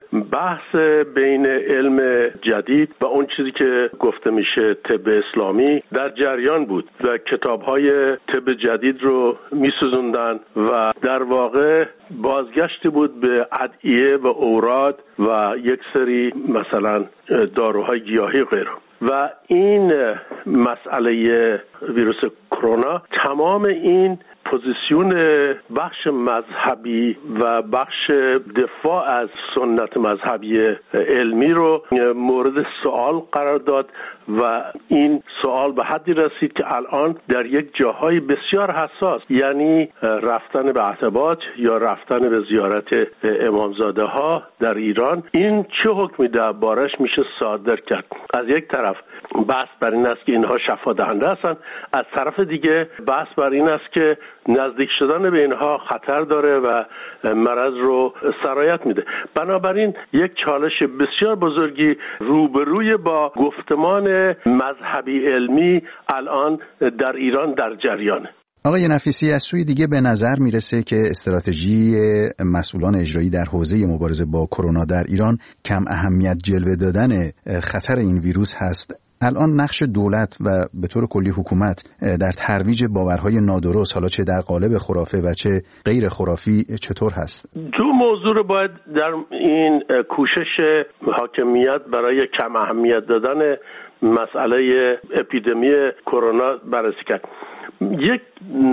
بحث بین علم جدید و اون چیزی که گفته میشه طب اسلامی در جریان بود و کتاب‌های طب جدید رو می‌سوزوندن و در واقع بازگشتی بود به ادعیه و اوراد و یک سری مثلا داروهای گیاهی و غیره. و این مسئله ویروس کرونا تمام این پوزیسیون بخش مذهبی و بخش دفاع از سنت مذهبی علمی رو مورد سوال قرار داد و این سوال به حدی رسید که الان در یک جاهای بسیار حساس، یعنی رفتن به عتبات یا رفتن به زیارت امامزاده ها در ایران، این چه حکمی دربارش میشه صادر کرد؟ از یک طرف بحث بر این است که اینها شفا دهنده هستند، از طرف دیگه بحث بر این است که نزدیک شدن به اینها خطر داره و مرض رو سرایت میده. بنابراین یک چالش بسیار بزرگی روبروی با گفتمان مذهبی علمی الان در ایران در جریانه. آقای نفیسی، از سوی دیگه به نظر میرسه که استراتژی مسئولان اجرایی در حوزه مبارزه با کرونا در ایران کم اهمیت جلوه دادن خطر این ویروس هست. الان نقش دولت و به طور کلی حکومت در ترویج باورهای نادرست، حالا چه در قالب خرافه و چه غیر خرافی، چطور هست؟ دو موضوع رو باید در این کوشش حاکمیت برای کم اهمیت دادن مسئله اپیدمی کرونا بررسی کرد. یک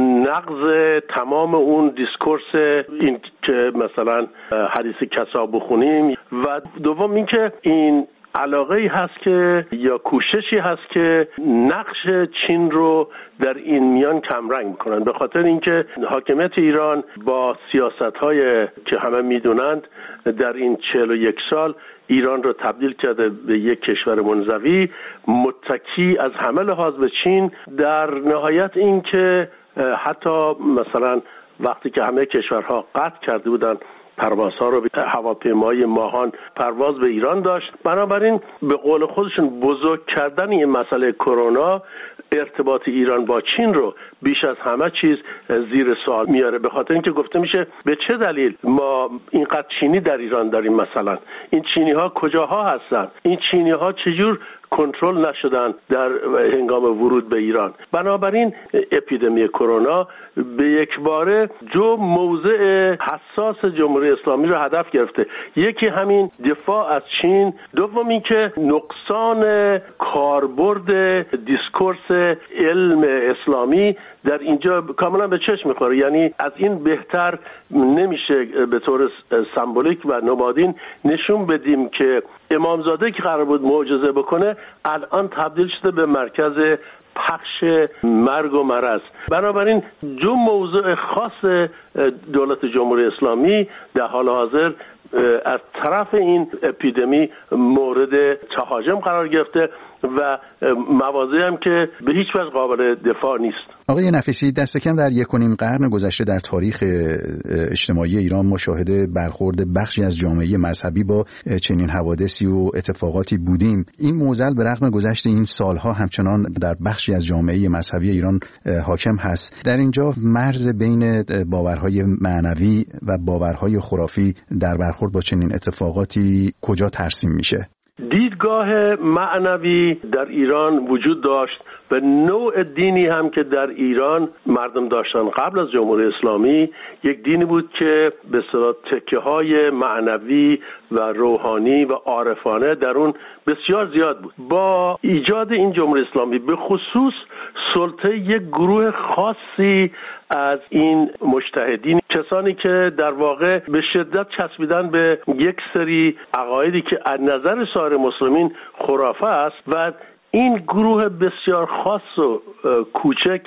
نقض تمام اون دیسکورس این که مثلا حدیث کسا بخونیم و دوم این که این علاقه‌ای هست که یا کوششی هست که نقش چین رو در این میان کمرنگ میکنن، به خاطر اینکه حاکمیت ایران با سیاست‌های که همه میدونند در این 41 سال ایران رو تبدیل کرده به یک کشور منزوی متکی از همه لحاظ به چین، در نهایت این که حتی مثلا وقتی که همه کشورها قطع کرده بودن پروازها رو، هواپیمای ماهان پرواز به ایران داشت. بنابراین به قول خودشون بزرگ کردن این مسئله کرونا ارتباط ایران با چین رو بیش از همه چیز زیر سوال میاره، به خاطر اینکه گفته میشه به چه دلیل ما اینقدر چینی در ایران داریم، مثلا این چینی ها کجاها هستن، این چینی ها چجور کنترل نشدن در هنگام ورود به ایران. بنابراین اپیدمی کرونا به یک باره دو موضع حساس جمهوری اسلامی رو هدف گرفته، یکی همین دفاع از چین، دوم این که نقصان کاربرد دیسکورس علم اسلامی در اینجا کاملا به چشم میخوره. یعنی از این بهتر نمیشه به طور سمبولیک و نمادین نشون بدیم که امامزاده که قرار بود معجزه بکنه الان تبدیل شده به مرکز پخش مرگ و مرض. بنابراین دو موضوع خاص دولت جمهوری اسلامی در حال حاضر از طرف این اپیدمی مورد تهاجم قرار گرفته و مواضعی هم که به هیچ وجه قابل دفاع نیست. آقای نفیسی، دست کم در 1.5 قرن گذشته در تاریخ اجتماعی ایران مشاهده برخورد بخشی از جامعه مذهبی با چنین حوادثی و اتفاقاتی بودیم. این معضل به رغم گذشت این سالها همچنان در بخشی از جامعه مذهبی ایران حاکم هست. در اینجا مرز بین باورهای معنوی و باورهای خرافی در برخورد با چنین اتفاقاتی کجا ترسیم میشه؟ دیدگاه معنوی در ایران وجود داشت و نوع دینی هم که در ایران مردم داشتن قبل از جمهوری اسلامی یک دینی بود که به اصطلاح تکه‌های معنوی و روحانی و عارفانه در اون بسیار زیاد بود. با ایجاد این جمهوری اسلامی به خصوص سلطه یک گروه خاصی از این مجتهدین، کسانی که در واقع به شدت چسبیدن به یک سری عقایدی که از نظر سایر مسلمین خرافه است و این گروه بسیار خاص و کوچک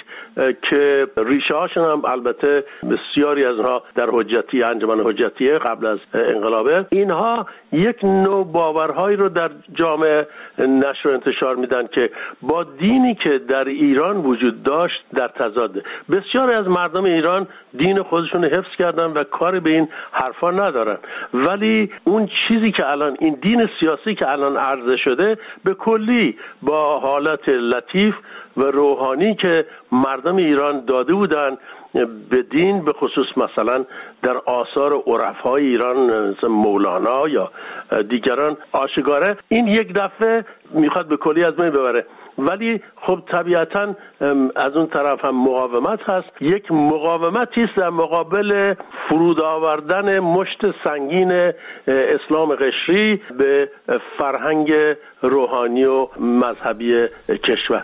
که ریشه هاشون هم البته بسیاری از اونها در حجتی انجمن حجتیه قبل از انقلابه، اینها یک نوع باورهایی رو در جامعه نشر و انتشار میدن که با دینی که در ایران وجود داشت در تضاده. بسیاری از مردم ایران دین خودشون حفظ کردن و کاری به این حرفا ندارن، ولی اون چیزی که الان این دین سیاسی که الان عرضه شده به کلی با حالت لطیف و روحانی که مردم ایران داده بودن به دین، به خصوص مثلا در آثار عرفای ایران مثل مولانا یا دیگران آشکاره، این یک دفعه میخواد به کلی از بین ببره. ولی خب طبیعتاً از اون طرف هم مقاومت هست، یک مقاومتی است در مقابل فرود آوردن مشت سنگین اسلام قشری به فرهنگ روحانی و مذهبی کشور.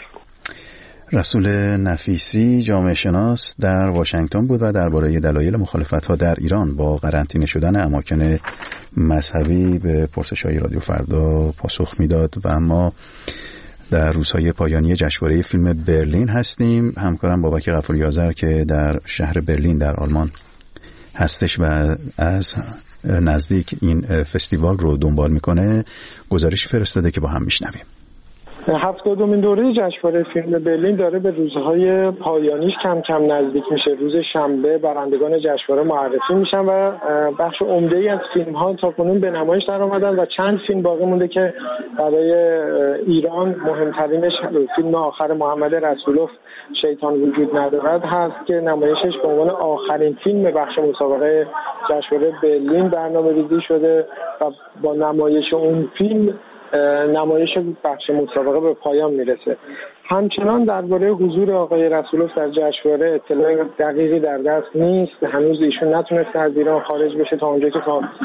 رسول نفیسی جامعه شناس در واشنگتن بود و درباره دلایل مخالفت‌ها در ایران با قرنطینه شدن اماکن مذهبی به پرسش‌های رادیو فردا پاسخ میداد. و ما در روزهای پایانی جشنواره فیلم برلین هستیم. همکارم بابک غفوری آذر که در شهر برلین در آلمان هستش و از نزدیک این فستیوال رو دنبال میکنه گزارشی فرستاده که با هم میشنویم. 70مین دوره جشنواره فیلم برلین داره به روزهای پایانیش کم کم نزدیک میشه. روز شنبه برندگان جشنواره معرفی میشن و بخش عمده‌ای از فیلم‌ها تاکنون به نمایش در اومدن و چند فیلم باقی مونده که برای ایران مهمترینش فیلم آخر محمد رسولوف شیطان وجود ندارد هست که نمایشش به عنوان آخرین فیلم بخش مسابقه جشنواره برلین برنامه‌ریزی شده و با نمایش اون فیلم نمایش بخش مسابقه به پایان میرسه. همچنان درباره حضور آقای رسولوف در جشنواره اطلاع دقیقی در دست نیست. هنوز ایشون نتونسته از ایران خارج بشه تا اونجایی که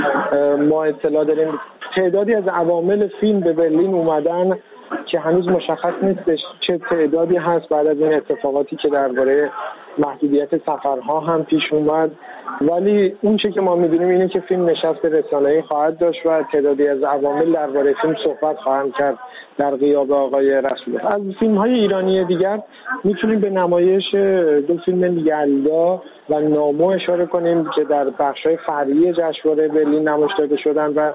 ما اطلاع داریم. تعدادی از عوامل فیلم به برلین اومدن که هنوز مشخص نیستش چه تعدادی هست بعد از این اتفاقاتی که درباره محدودیت سفرها هم پیش اومد. ولی اون چه که ما می‌دونیم اینه که فیلم نشست رسانه‌ای خواهد داشت و تعدادی از عوامل درباره فیلم صحبت خواهند کرد در غیاب آقای رسولوف. از فیلم‌های ایرانی دیگر میتونیم به نمایش دو فیلم یلدا و نامو اشاره کنیم که در بخش‌های فرعی جشنواره برلین نمایش داده شدن و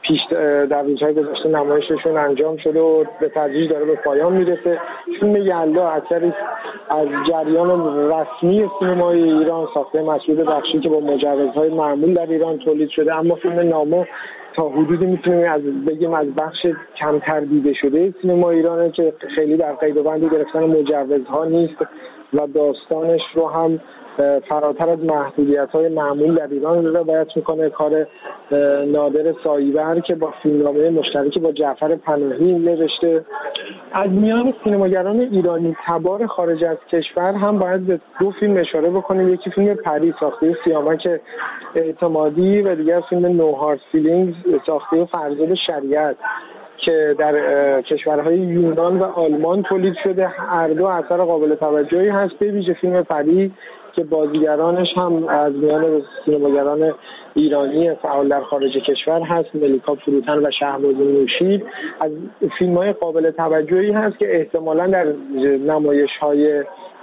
در روزهای گذشته نمایششون انجام شده و به تدریج داره به پایان میرسه. فیلم یلدا اثری از جریان رسمی سینمای ایران ساخته مسعود بخشی که با مجوزهای معمول در ایران تولید شده، اما فیلم نامو تا حدودی میتونیم بگیم از بخش کمتر دیده شده سینما ایرانه که خیلی در قید و بند گرفتن مجوزها نیست و داستانش رو هم فراتر از محدودیت‌های معمول در ایران روایت میکنه. کار نادر ساییور که با فیلمنامه مشترکی با جعفر پناهی نوشته. از میان سینماگران ایرانی تبار خارج از کشور هم باید به دو فیلم اشاره بکنیم. یکی فیلم پری ساخته سیامک اعتمادی و دیگر فیلم نو هارت فیلینگز ساخته فرزاد شریعت که در کشورهای یونان و آلمان تولید شده. هر دو اثر قابل توجهی هست، به ویژه فیلم پری که بازیگرانش هم از میان سینماگران ایرانی فعال در خارج کشور هست، ملیکا فروتن و شهباز نوشید. از فیلم‌های قابل توجهی هست که احتمالاً در نمایش‌های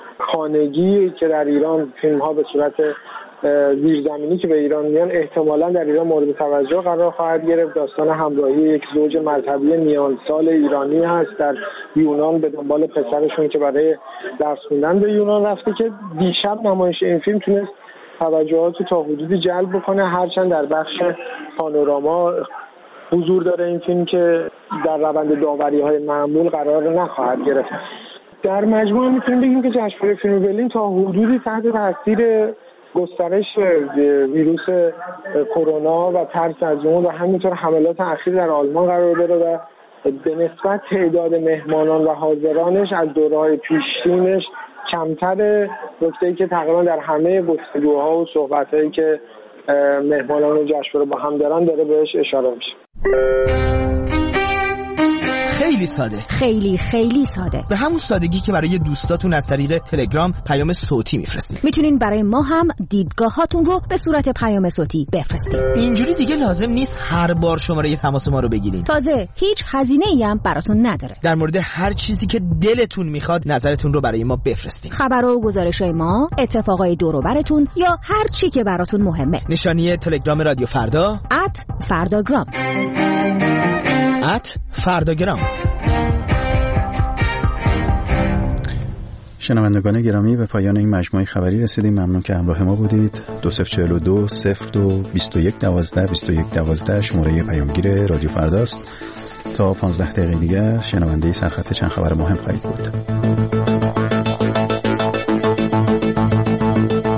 خانگی که در ایران فیلم‌ها به صورت زیرزمینی که به ایران میان احتمالاً در ایران مورد توجه قرار خواهد گرفت. داستان همراهی یک زوج مذهبی میان سال ایرانی هست در یونان به دنبال پسرشون که برای درس خوندن به یونان رفته که دیشب نمایش این فیلم تونست توجهات تا حدودی جلب بکنه، هرچند در بخش پانوراما حضور داره این فیلم که در روند داوری‌های معمول قرار نخواهد گرفت. در مجموع میتونیم بگیم که جشنواره فیلم برلین تا حدودی تحت تاثیر گسترش ویروس کرونا و ترس از اون و همینطور حملات اخیر در آلمان قرار داره و به نسبت تعداد مهمانان و حاضرانش از دوره‌های پیشینش کمتره، نکته‌ای که تقریبا در همه گفتگوها و صحبت‌هایی که مهمانان جشنواره با هم دارن داره بهش اشاره میشه. خیلی ساده، خیلی ساده، به همون سادگی که برای دوستاتون از طریق تلگرام پیام صوتی میفرستین. میتونین برای ما هم دیدگاهاتون رو به صورت پیام صوتی بفرستین. اینجوری دیگه لازم نیست هر بار شماره تماس ما رو بگیرین. تازه هیچ هزینه‌ای هم براتون نداره. در مورد هر چیزی که دلتون میخواد نظرتون رو برای ما بفرستین. خبر و گزارش‌های ما، اتفاقای دور و براتون یا هر چی که براتون مهمه. نشانی تلگرام رادیو فردا @فرداگرام. فرداگرام. شنوندگان گرامی، به پایان این مجموعه خبری رسیدیم. ممنون که همراه ما بودید. 2042 02 21 12 21 12 شماره پیامگیر رادیو فرداست. تا 15 دقیقه دیگر شنونده سرخط چند خبر مهم خواهید بود.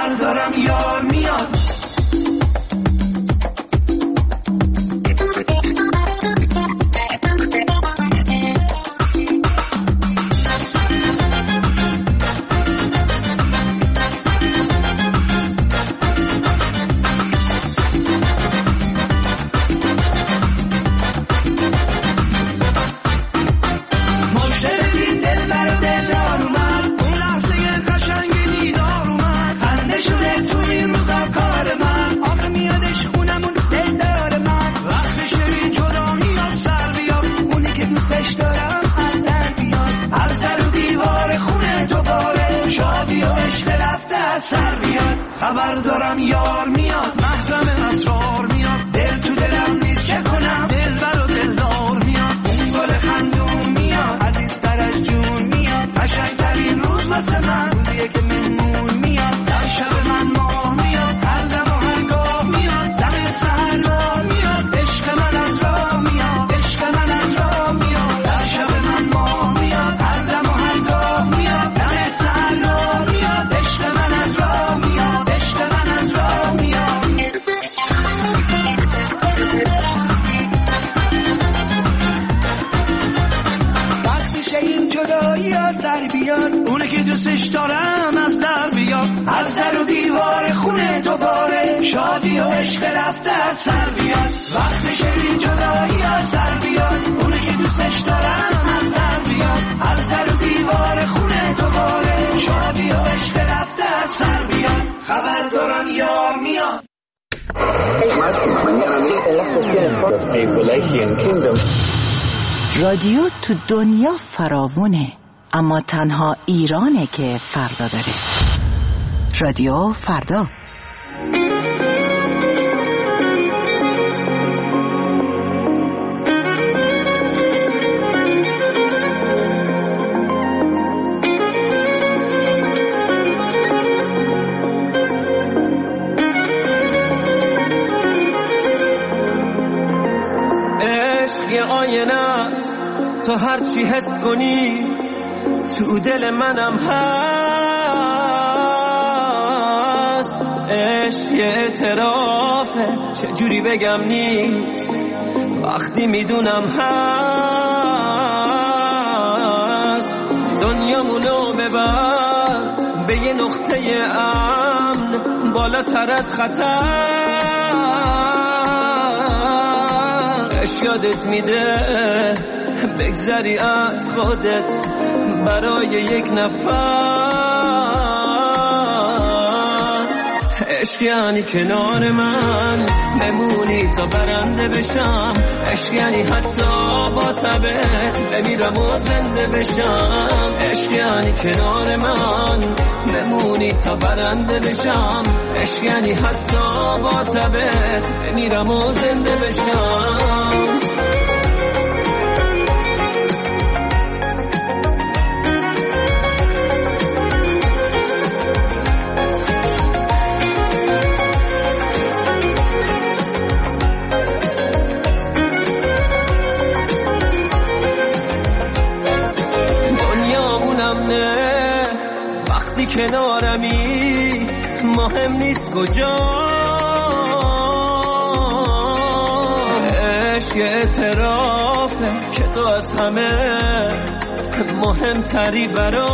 خبر دارم یار میاد. سر بیاد خبر دارم یار میاد، محرم اسرار میاد، دل تو دلم نیست چه کنم، دلبر و دلدار میاد، اون گل خندون میاد، عزیزتر از جون میاد، قشنگترین روز واسه من روزیه که مهمون میاد، در شب من ماه میاد، هر دم و هر گاه میاد، دم سحر راه میاد، عشق من از راه میاد، عشق من از راه میاد، در شب من ماه میاد، هر دم و هر گاه میاد، دم سحر راه میاد، عشق من از راه میاد، عشق من از راه میاد. وقتی شه این جدایی ها سر بیاد، اونه که دوستش دارم از در بیاد، هر سر و دیوار خونه تو پاره، شادی و عشق رفته از سر بیاد. وقتی شه این جدایی ها سر بیاد، اونه که دوستش دارم از در بیاد، هر سر و دیوار خونه تو پاره، شادی و عشق رفته از سر بیاد، خبر دارم یار میاد. رادیو تو دنیا فراوونه، اما تنها ایرانه که فردا داره. رادیو فردا. یه آینه است تو هرچی حس کنی تو دل منم هست. عشق یه اعترافه چجوری بگم نیست وقتی میدونم هست. دنیامونو ببر به یه نقطه امن بالاتر از خطر، یادت میده بگذری از خودت برای یک نفر. عشق یعنی کنار من بمونی تا برنده بشم، عشق یعنی حتی با تبت بمیرم و زنده بشم. عشق یعنی کنار من بمونی تا برنده بشم، عشق یعنی حتی با تبت بمیرم و زنده بشم. وقتی کنارمی مهم نیست کجا، عشق یه اعترافه که تو از همه مهمتری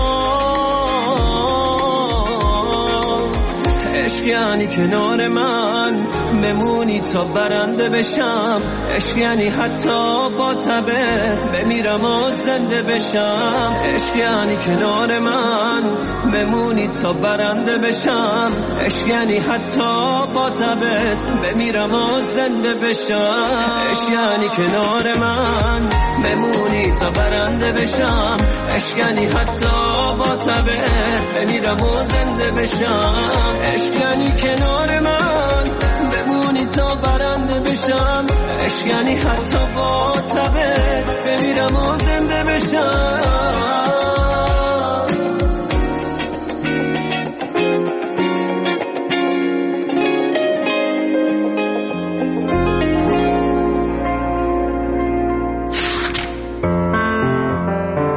برام. عشق یعنی کنار من بمونی تا برنده بشم، عشق یعنی حتی با تبت بمیرم و زنده بشم. عشق یعنی کنار من بمونی تا برنده بشم، عشق یعنی حتی با تبت بمیرم و زنده بشم. عشق یعنی کنار من بمونی تا برنده بشم، عشق یعنی حتی با تبت بمیرم و زنده بشم. عشق یعنی کنار من بمونی تا برنده بشم، عشق یعنی حتی با تبت بمیرم و زنده بشم.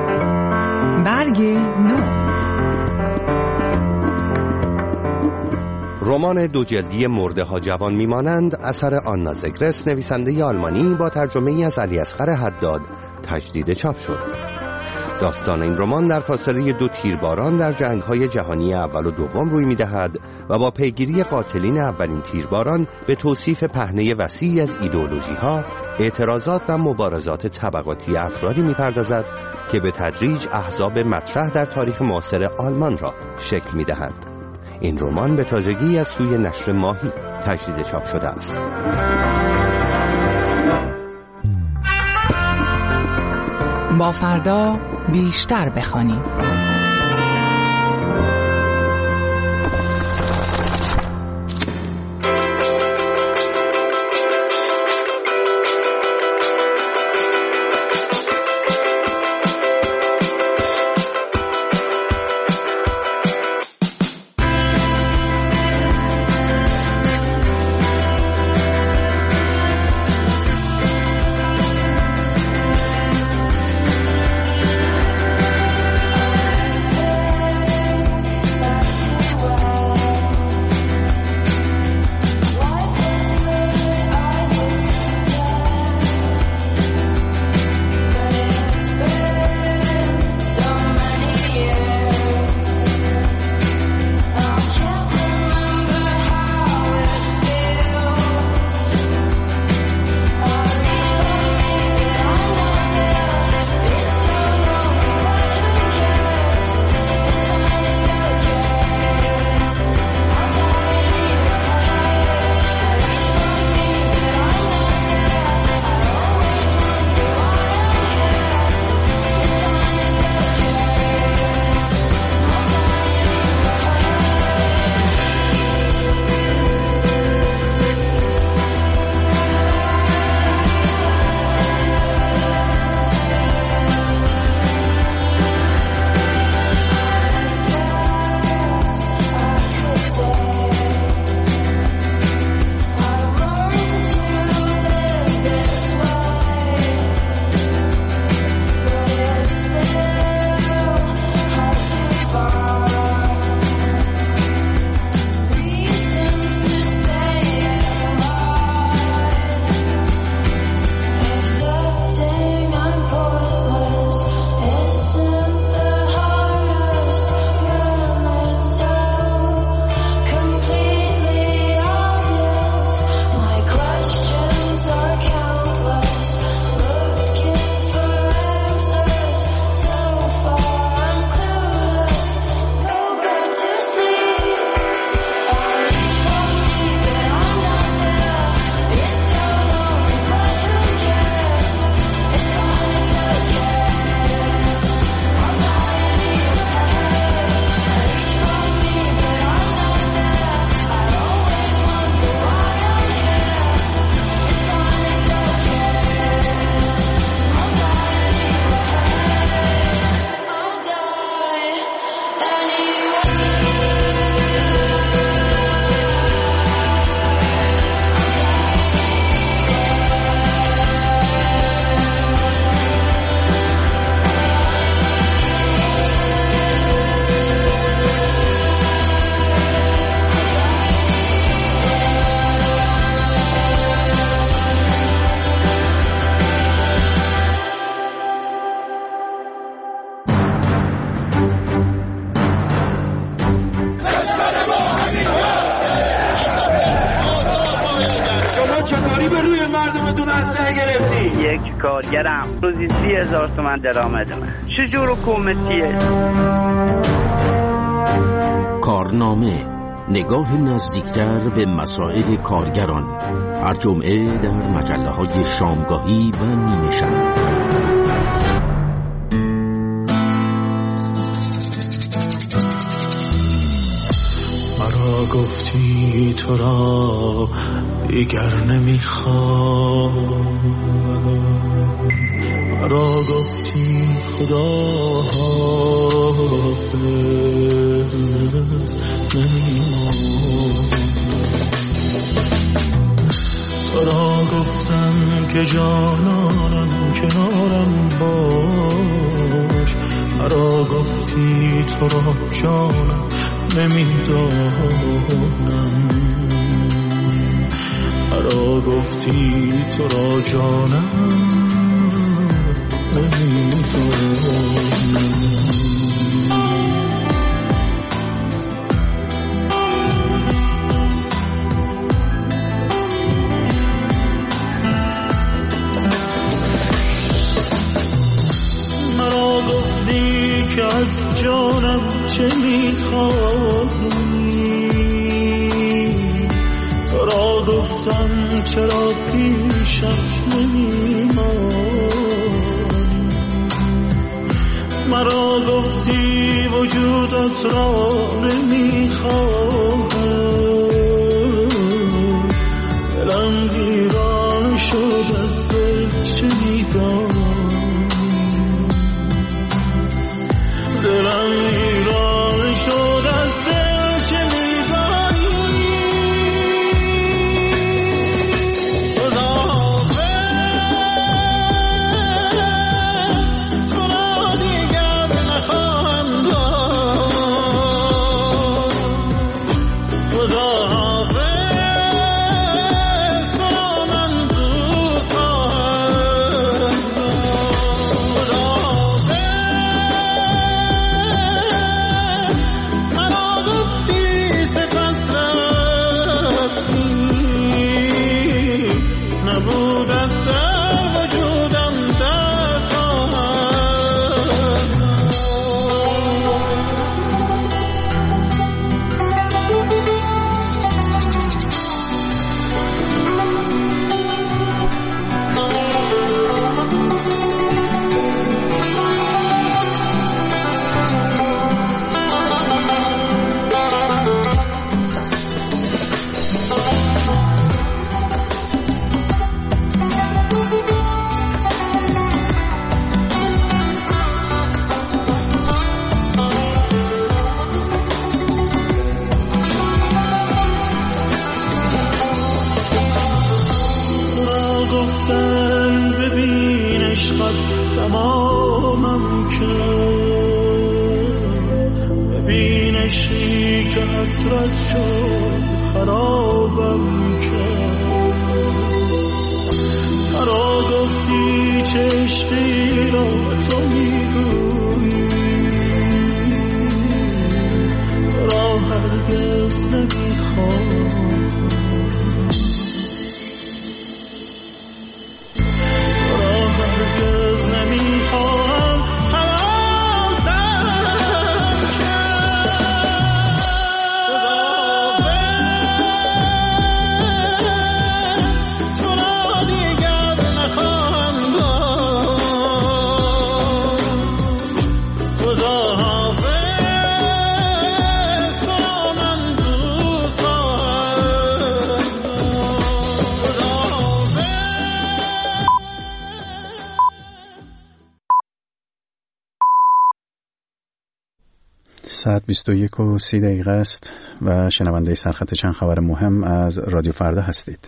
برگ نو. رمان دو جلدی مرده ها جوان میمانند اثر آنا زگرس نویسنده آلمانی با ترجمه‌ای از علی اصغر حداد تجدید چاپ شد. داستان این رمان در فاصله 2 تیرباران در جنگ‌های جهانی اول و دوم روی می‌دهد و با پیگیری قاتلین اولین تیرباران به توصیف پهنه وسیعی از ایدئولوژی‌ها، اعتراضات و مبارزات طبقاتی افرادی می‌پردازد که به تدریج احزاب مطرح در تاریخ معاصر آلمان را شکل می‌دهند. این رمان به تازگی از سوی نشر ماهی تجدید چاپ شده است. با فردا بیشتر بخوانیم. کارگرم روزی 30,000 تومان درآمدمه. چجور حکومتیه؟ کارنامه، نگاه نزدیکتر به مسائل کارگران، هر جمعه در مجله‌های شامگاهی و نیمه شب. مرا گفتی تو را دیگر نمیخوام، مرا گفتی خدا حافظ نمیمون، تو را گفتم که جانانم کنارم باش، مرا گفتی تو را جانم نمیدانم. مرا گفتی تو را جانم نمیدانم. که از جانم چه میخوایی، تو را گفتم چرا پیشم نمیمانی. مرا گفتی وجودت را نمیخواهم، دلم ویران شد از دل شنیدم. دلم ایران شد از دل که می‌دانی. خداحافظ تو را دیگر نخواهم داد. خداحافظ تو را من دوست خواهم تمامم کرد. ببین عشقی که حسرت شد خرابم کرد. مرا گفتی چه عشقی را تو میگویی، تو را هرگز نمیخوام. ساعت 21:30 است و شنونده سرخط چند خبر مهم از رادیو فردا هستید.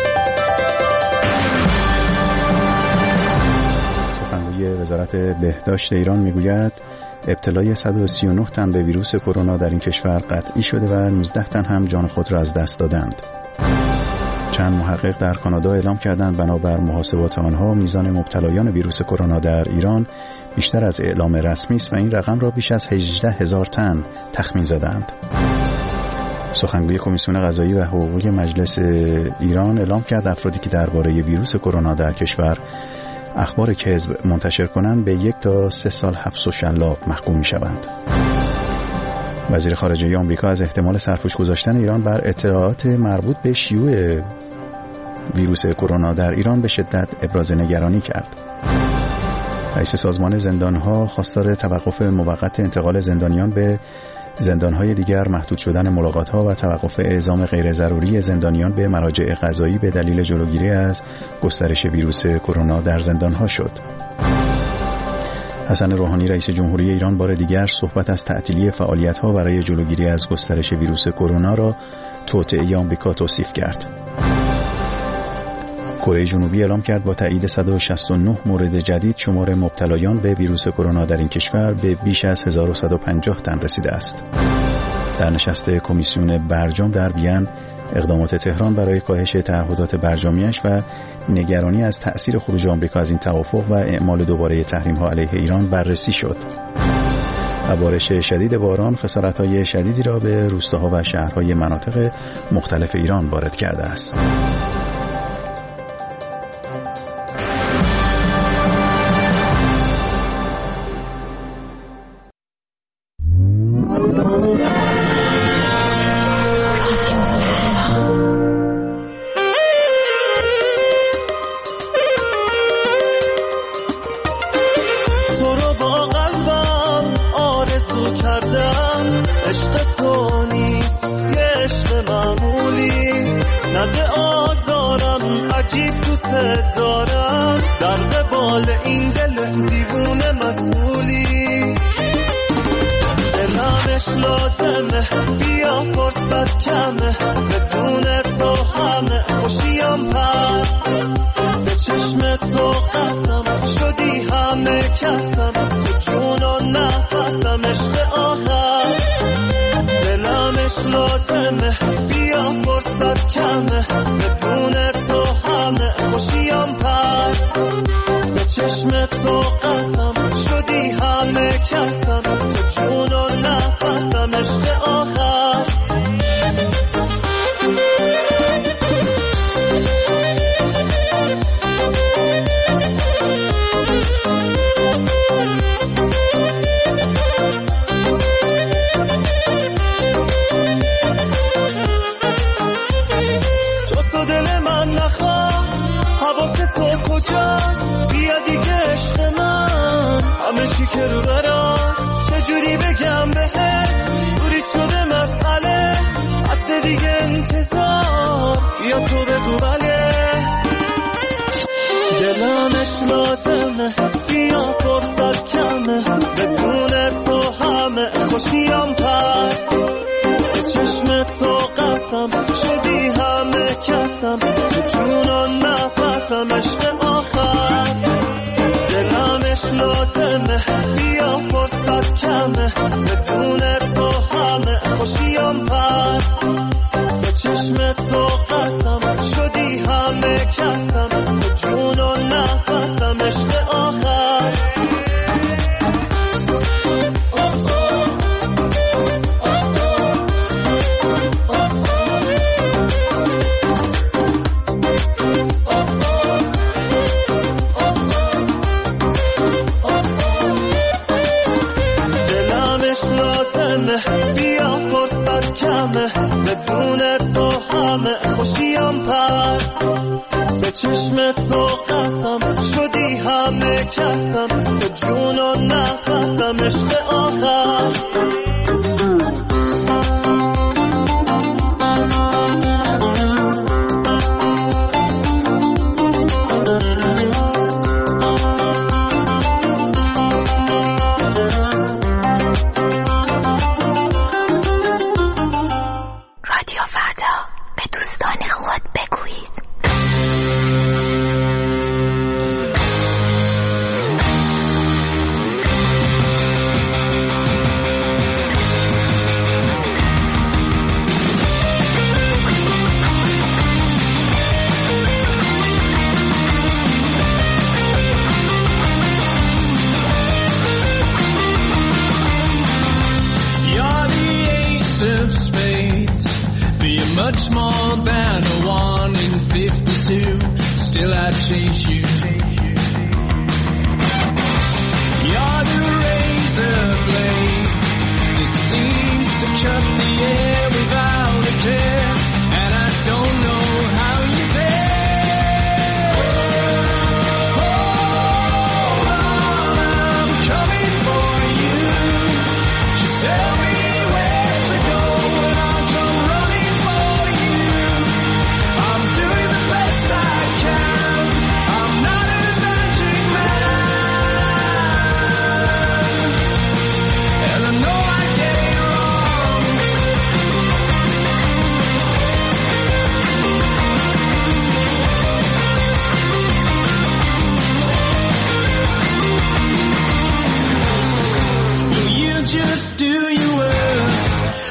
سخنگوی وزارت بهداشت ایران میگوید ابتلای 139 تن به ویروس کرونا در این کشور قطعی شده و 19 تن هم جان خود را از دست دادند. چند محقق در کانادا اعلام کردند بنابر محاسبات آنها میزان مبتلایان ویروس کرونا در ایران بیشتر از اعلام رسمی است و این رقم را بیش از 18,000 تن تخمین زدند. سخنگوی کمیسیون قضایی و حقوقی مجلس ایران اعلام کرد افرادی که درباره ویروس کرونا در کشور اخبار کذب منتشر کنند به 1 تا 3 سال حبس و شلاق محکوم می‌شوند. وزیر خارجه آمریکا از احتمال سرپوش گذاشتن ایران بر اطلاعات مربوط به شیوع ویروس کرونا در ایران به شدت ابراز نگرانی کرد. رئیس سازمان زندان‌ها خواستار توقف موقت انتقال زندانیان به زندان‌های دیگر، محدود شدن ملاقات‌ها و توقف اعزام غیر ضروری زندانیان به مراجع قضایی به دلیل جلوگیری از گسترش ویروس کرونا در زندان‌ها شد. حسن روحانی رئیس جمهوری ایران بار دیگر صحبت از تعطیلی فعالیت‌ها برای جلوگیری از گسترش ویروس کرونا را توطئه آمریکا توصیف کرد. کره جنوبی اعلام کرد با تایید 169 مورد جدید شمار مبتلایان به ویروس کرونا در این کشور به بیش از 1150 تن رسیده است. در نشست کمیسیون برجام در وین اقدامات تهران برای کاهش تعهدات برجامیش و نگرانی از تأثیر خروج آمریکا از این توافق و اعمال دوباره تحریم‌ها علیه ایران بررسی شد. و بارش شدید باران خسارت‌های شدیدی را به روستاها و شهرهای مناطق مختلف ایران وارد کرده است.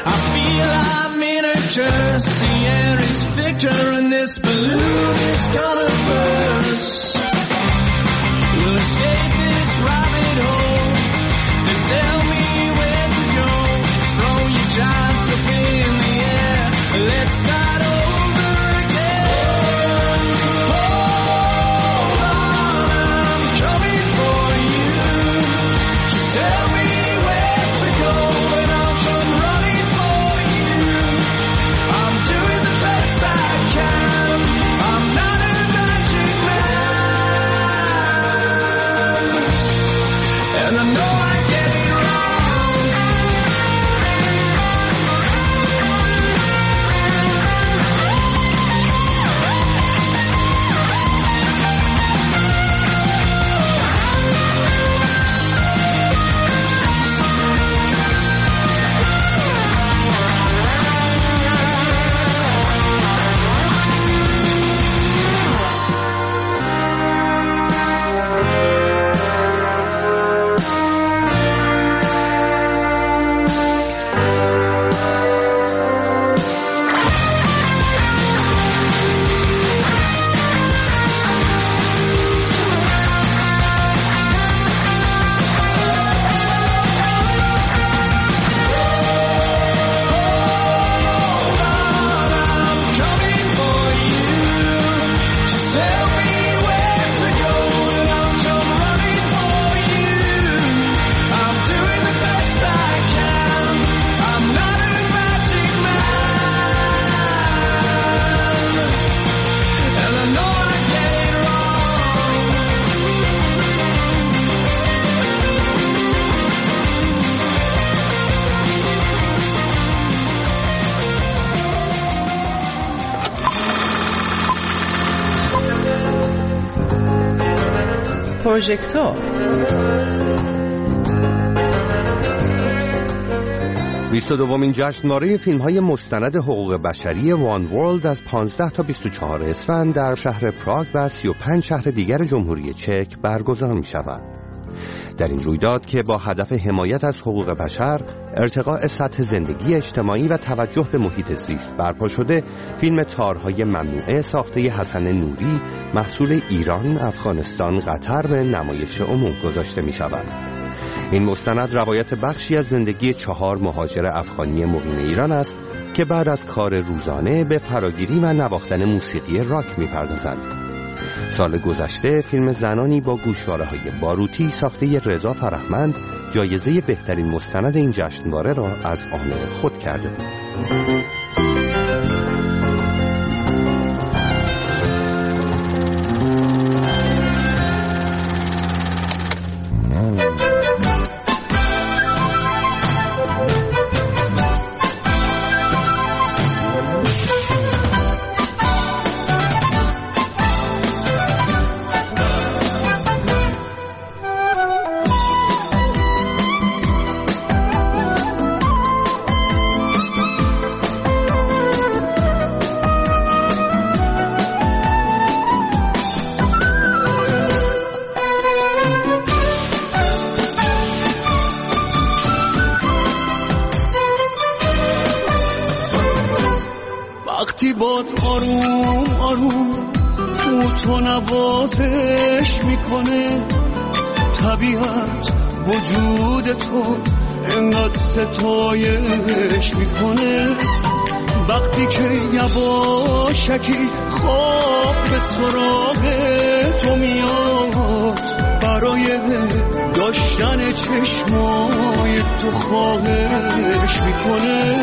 I feel I'm in a curse. The air is thicker and this balloon is gonna burst. We'll escape this rabbit hole. Then tell me where to go. Throw your giants up in the air. Let's start over again. Hold on, I'm coming for you. Just tell me where to go and I'll come running for you. I'm doing the best I can. I'm not a magic man, and I know I get it wrong. پروژکتور 22مین جشنواره فیلم‌های مستند حقوق بشری وان ورلد از 15 تا 24 اسفند در شهر پراگ و 35 شهر دیگر جمهوری چک برگزار می‌شود. در این رویداد که با هدف حمایت از حقوق بشر، ارتقاء سطح زندگی اجتماعی و توجه به محیط زیست برپا شده، فیلم تارهای ممنوعه ساخته حسن نوری محصول ایران، افغانستان، قطر به نمایش عموم گذاشته می شود. این مستند روایت بخشی از زندگی 4 مهاجر افغانی مقیم ایران است که بعد از کار روزانه به فراگیری و نواختن موسیقی راک می پردازند. سال گذشته فیلم زنانی با گوشواره‌های باروتی ساخته رضا فرهمند جایزه بهترین مستند این جشنواره را از آن خود کرده بود. وقتی باد آروم آروم تو نوازش میکنه، طبیعت وجود تو انقدر ستایش میکنه. وقتی که یواشکی خواب به سراغ تو میاد، برای داشتن چشمای تو خواهش میکنه.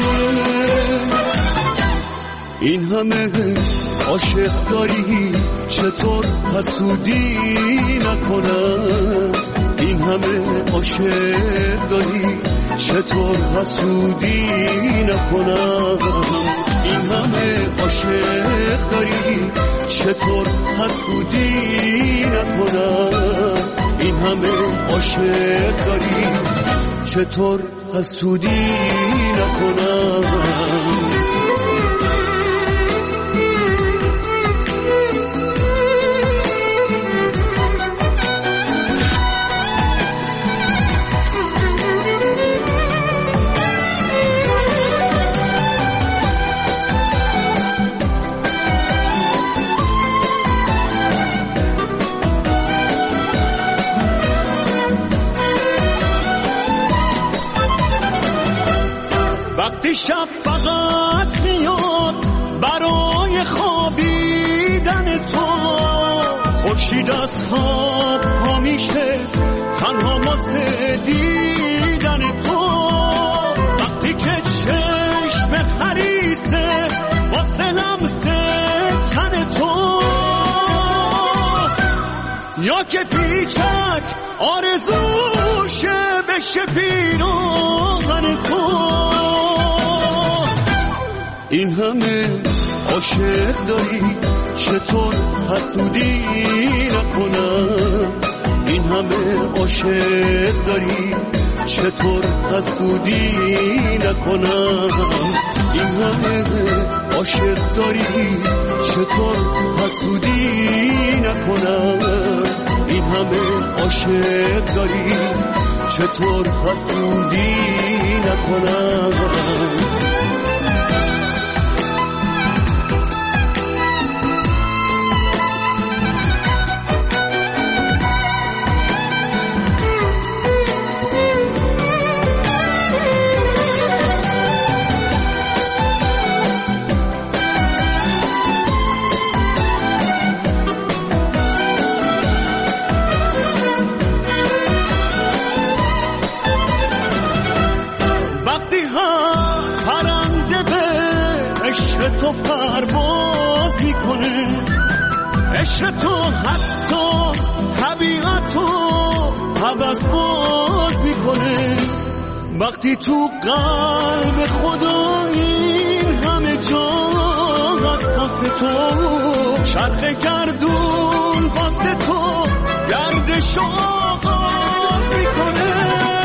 این همه عاشق داری چطور حسودی نکنم؟ این همه عاشق داری چطور حسودی نکنم؟ این همه عاشق داری چطور حسودی نکنم؟ این همه عاشق داری چطور حسودی نکنم؟ وقتی شب فقط میاد برای خوابیدن تو، خورشید از خواب پا میشه تنها واسه دیدن تو، وقتی که چشم خریسه واسه لمس تن تو، یا که پیچک آرزوشه بشه پیراهن تو. این همه عاشق داری چطور حسودی نکنم، این همه عاشق داری چطور حسودی نکنم، این همه عاشق داری چطور حسودی نکنم، این همه عاشق داری چطور حسودی نکنم. تو پرواز میکنه، عشق تو حتی طبیعت رو حوض باز میکنه، وقتی تو قلب خدا این همه جا هست واسه تو، چرخ گردون واسه تو گردش آغاز میکنه.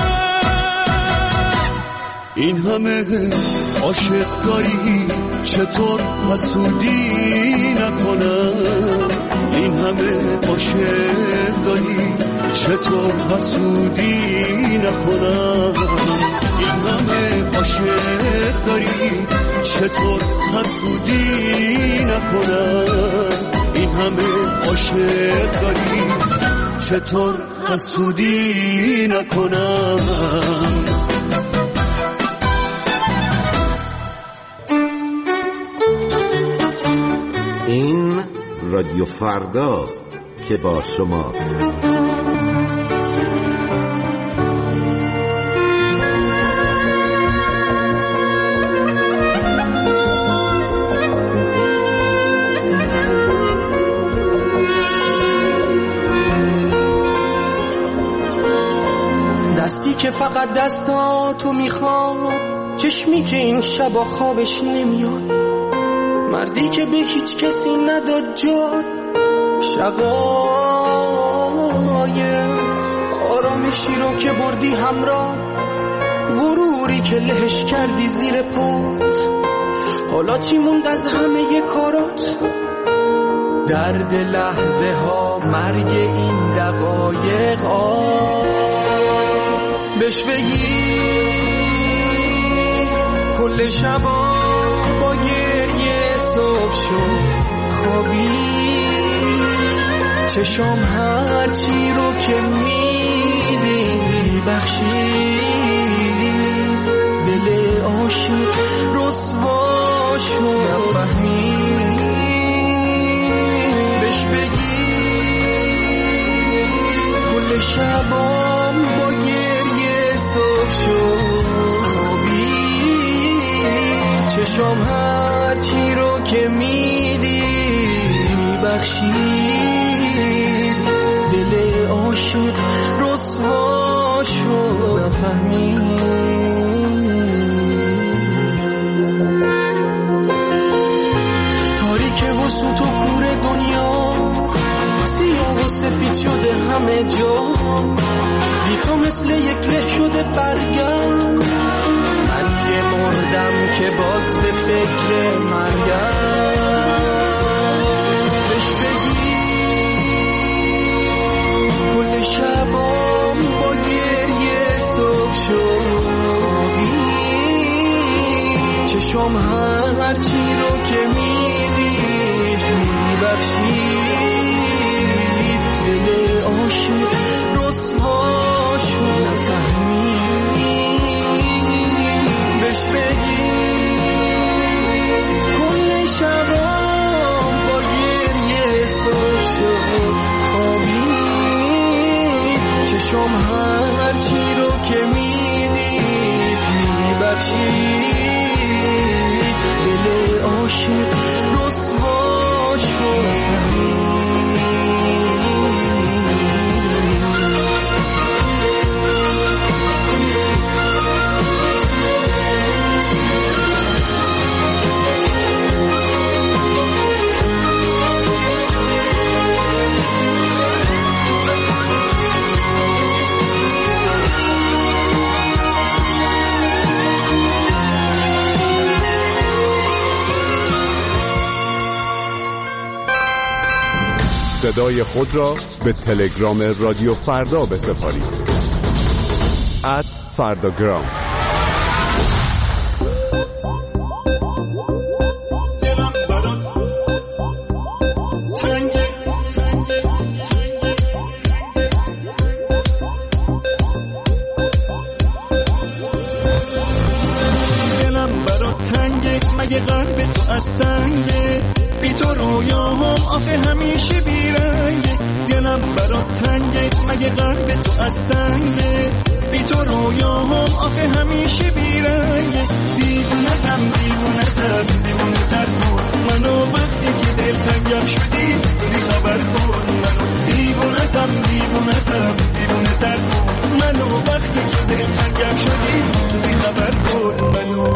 این همه عاشق داری چطور حسودی نکنم، این همه عاشق داری چطور حسودی نکنم، این همه عاشق داری چطور حسودی نکنم، این همه عاشق داری چطور حسودی نکنم. این رادیو فرداست که با شماست. دستی که فقط دستاتو میخواد، چشمی که این شبا خوابش نمیاد، مردی که به هیچ کسی نداد جاد، شقایق آرامشی رو که بردی همراه، غروری که لهش کردی زیر پات، حالا چی موند از همه کارات؟ درد لحظه ها، مرگ این دقایق، بهش بگی کل شبا با گریه صبح شد خوابی، چشام هرچی رو که میدی بخشی، دل عاشق رسوا شد نفهمی، بهش بگی کل شبام با گریه صبح شد خوابی، چشام هرچی رو که میدی بخشید، دل عاشق رسوا شد نفهمید. تاریک و سوت و کور دنیا، سیاه و سفید شده همه جا، بی تو مثل یک له شده برگم، من یه مردم که باز به فکر مرگم، بهش بگی کل شبام با گریه صبح شد خوابی، چشام هرچی رو که میدید میبخشید، دل عاشق رسوا شد نفهمید، بهش بگی میخوام هر چی رو که میدید میبخشید، دل عاشق رسوا شد. صدای خود را به تلگرام رادیو فردا بسپارید. @فرداگرام. دلم برات تنگه، مگه قلب تو از سنگه، بی تو رویاهم آخه همیشه بیرنگه. دلم برات تنگه، مگه قلب تو از سنگه، بی تو رویاهم آخه همیشه بیرنگه. دیوونتم دیوونتم دیوونتر کن منو، وقتی که دلتنگم شدی زودی خبر کن منو. دیوونتم دیوونتم دیوونتر کن منو، وقتی که دلتنگم شدی زودی خبر کن منو.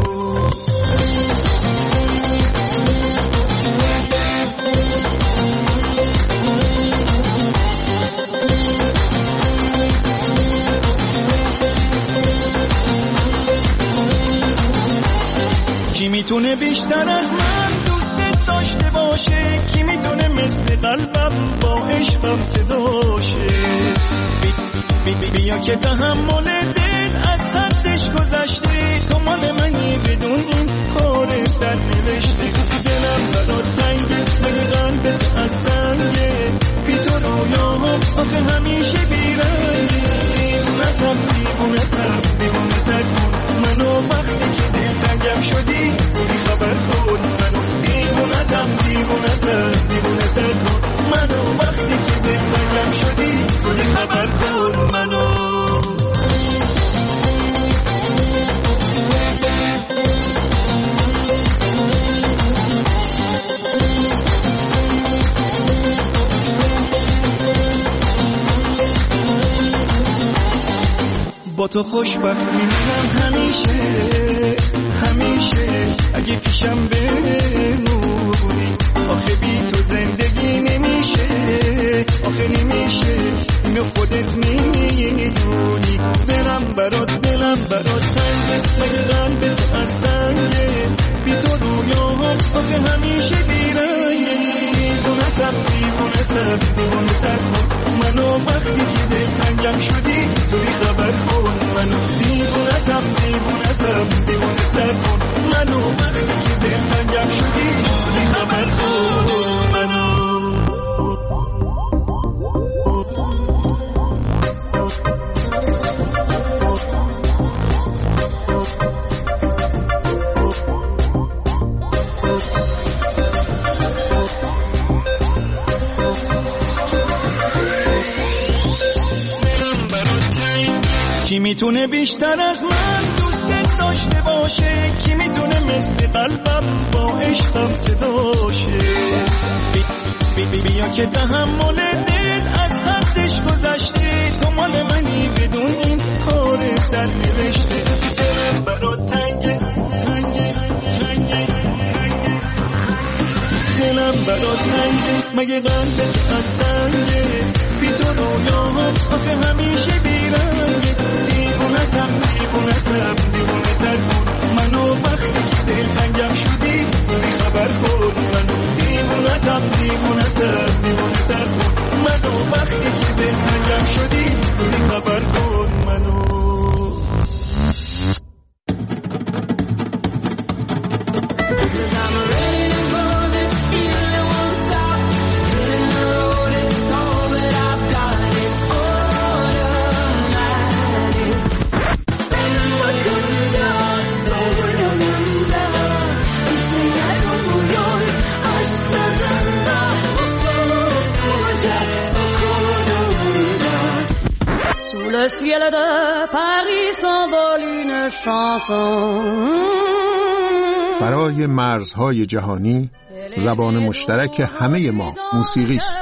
کی میتونه بیشتر از من دوست داشته باشه، کی میتونه مثل قلبم با عشقم صداشه. بیا که تحمل دل از حدش گذشته، تو مال منی بدون این کار سر نوشته. دلم برات تنگه، مگه قلبت از سنگه، بی تو رویاهم آخه همیشه بیرنگه. دیوونتم دیوونتم دیوونتر کن منو، وقتی که دلتنگم شدی زودی خبر کن منو. دیوونتم دیوونتم دیوونتر کن منو، وقتی که دلتنگم شدی زودی خبر کن منو. با تو خوشبختی منم همیشه همیشه، اگه پیشم بمونی آخه بی تو زندگی نمیشه، آخه نمیشه، اینو خودت میدونی. دلم برات تنگه، مگه قلبت از سنگه، بی تو رویاهم آخه همیشه بیرنگه. دیوونتم دیوونتم دیوونتر کن منو، وقتی که دلتنگم شدی زودی خبر کن منو. دیوونتم دیوونتم دیوونتر کن منو، وقتی که دلتنگم شدی زودی خبر کن منو. کی میتونه بیشتر از من دوست داشته باشه، کی میتونه مثل قلبم با عشقم صداشه. بیا که تحمل دل از حدش گذشته، تو مال منی بدون این کار سر نوشته. دلم برات تنگه تنگه تنگه تنگه، دلم برات تنگه، مگه قلبت از سنگه، بی تو رویاهم آخه همیشه بیرنگه. دیوونتم دیوونتم دیوونتر کن منو، وقتی که دلتنگم شدی زودی خبر کن منو. دیوونتم دیوونتم دیوونتر کن منو، وقتی که دلتنگم شدی زودی خبر کن منو. فرای مرزهای جهانی زبان مشترک همه ما موسیقی است.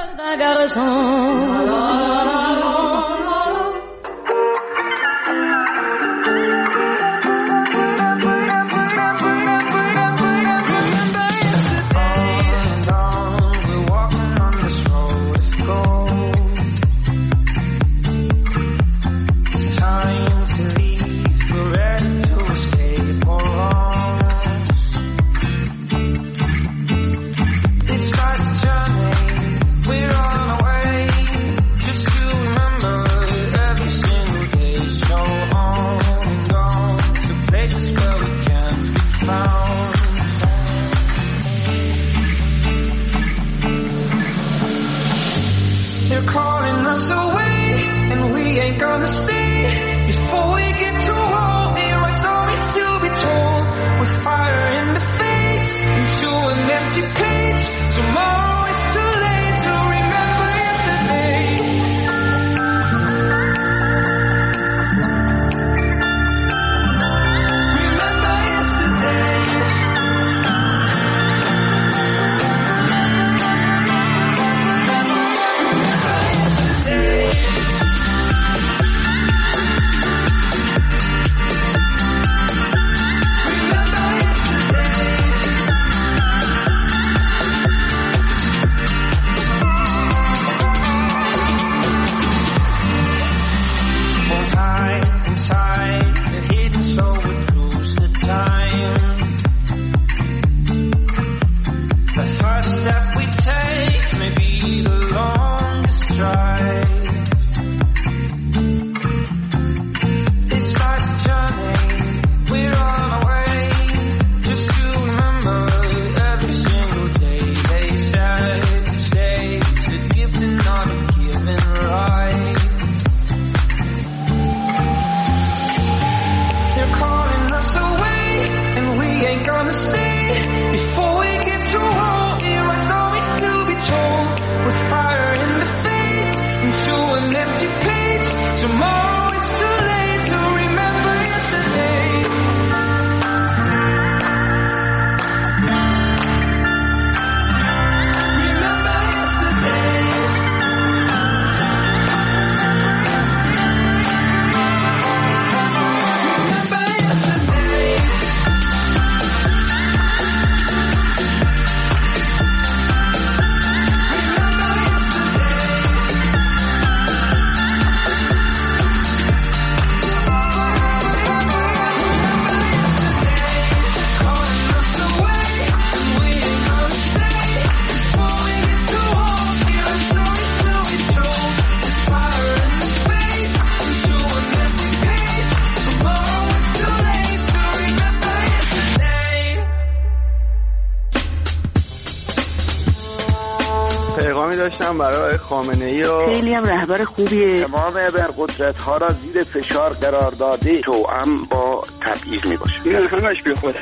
داشتم برای خامنه‌ای و خیلی هم رهبر خوبیه. تمام ابرقدرت‌ها را زیر فشار قرار داده توأم با تبعیض میباشه. این همش بیخوده.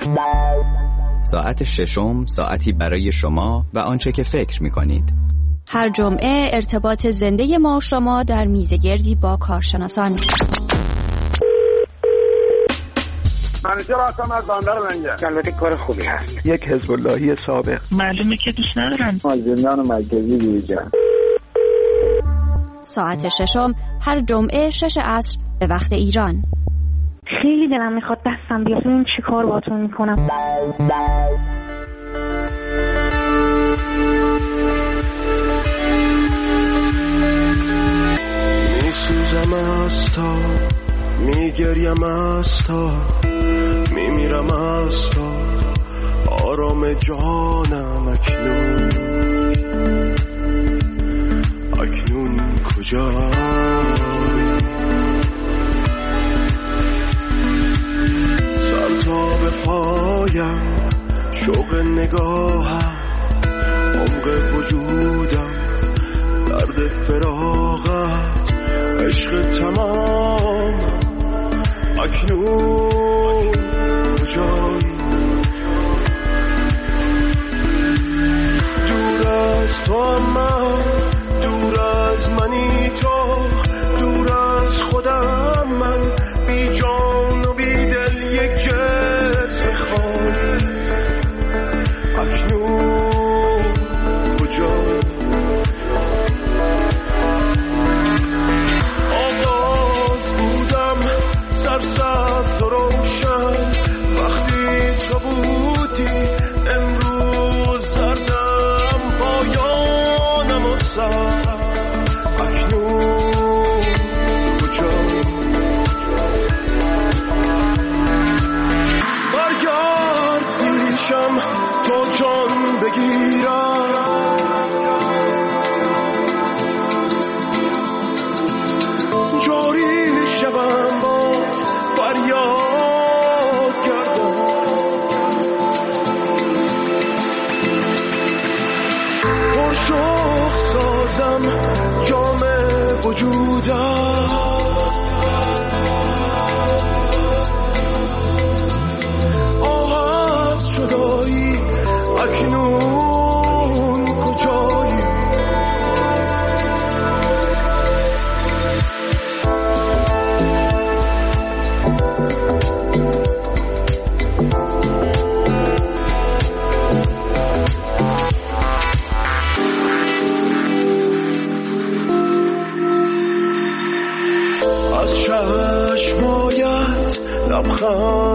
ساعت ششم ساعتی برای شما و آنچه که فکر میکنید. هر جمعه ارتباط زنده ما و شما در میزگردی با کارشناسان. منیجر هستم از بندر منجر. البته کار خوبی هست. یک حزب اللهی سابق. معلومه که دوست ندارم. زندان مرکزی بیرجان. ساعت ششم هر جمعه 6 عصر به وقت ایران. خیلی دلم میخواد دستم بیاد ببینم چی کار باهاتون میکنم. میسوزم از تا میگریم از تا میمیرم از تا آرام جانم اکنون کجایی سر تا به پایم شوق نگاهم عمق وجودم درد فراغت عشق تمام اکنون کجایی دور از تو من دور از منی تو دور از خودم من بی جان و بی دل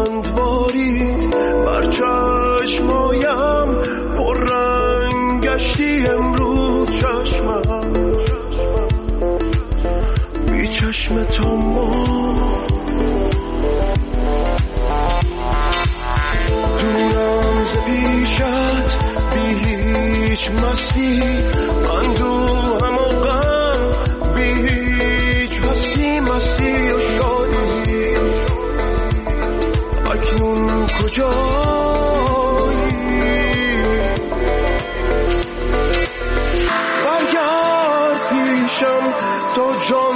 چند باری بر چشمایم پر رنگ گشتی امروز چشمم بی چشم تو دورم ز پیشت بی هیچ مستی من دوهم و غم بی هیچ هستی مستی و شادی اکنون کجایی برگرد پیشم تا جان